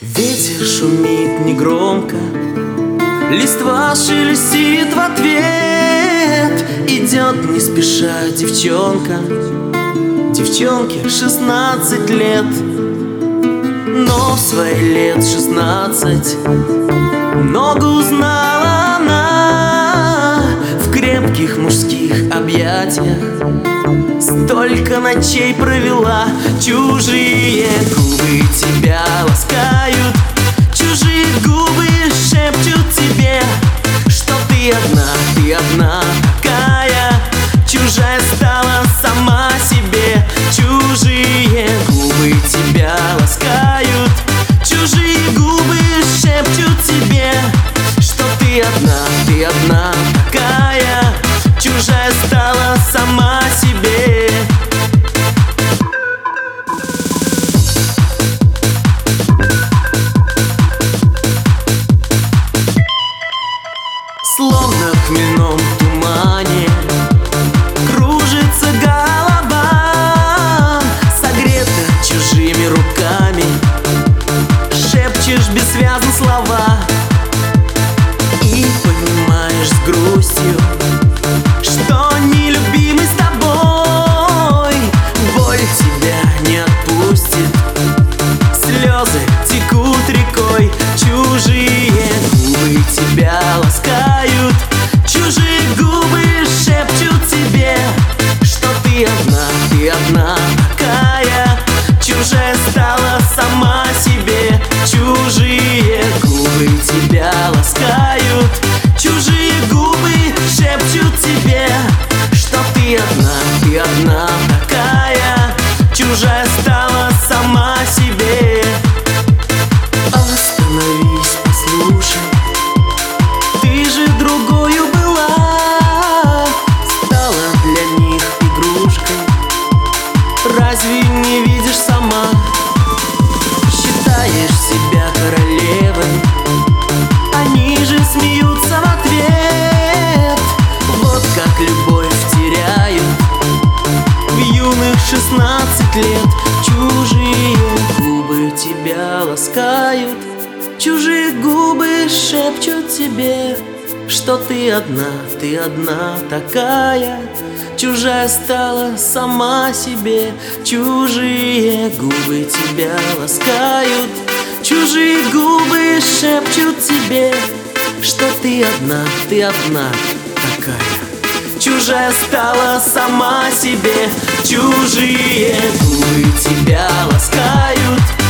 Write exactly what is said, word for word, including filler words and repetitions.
Ветер шумит негромко, листва шелестит в ответ. Идет не спеша девчонка, девчонке шестнадцать лет. Но в свои лет шестнадцать много узнала она в крепких мужских объятиях. Столько ночей провела, чужие губы тебя ласкают, чужие губы шепчут тебе, что ты одна, ты одна такая, чужая стала сама себе. Чужие губы тебя ласкают, чужие губы шепчут тебе, что ты одна, ты одна такая, чужая стала сама себе. Словно в хмельном тумане кружится голова, согрета чужими руками, шепчешь бессвязно слова и понимаешь с грустью, что нелюбимый с тобой боль тебя не отпустит. Слезы текут рекой, чужие губы тебя ласкают, чужие губы шепчут тебе, что ты одна, ты одна такая, чужая стала сама себе. Чужие губы тебя ласкают, чужие губы шепчут тебе, что ты одна, ты одна такая, чужая стала сама себе. Остановись, послушай, ты же другою была, стала для них игрушкой. Разве не видишь сама? Считаешь себя королевой, они же смеются в ответ. Вот как любовь теряют в юных шестнадцать лет. Чужие губы тебя ласкают, чужие губы шепчут тебе, что ты одна, ты одна такая, чужая стала сама себе. Чужие губы тебя ласкают, чужие губы шепчут тебе, что ты одна, ты одна такая, чужая стала сама себе. Чужие губы тебя ласкают,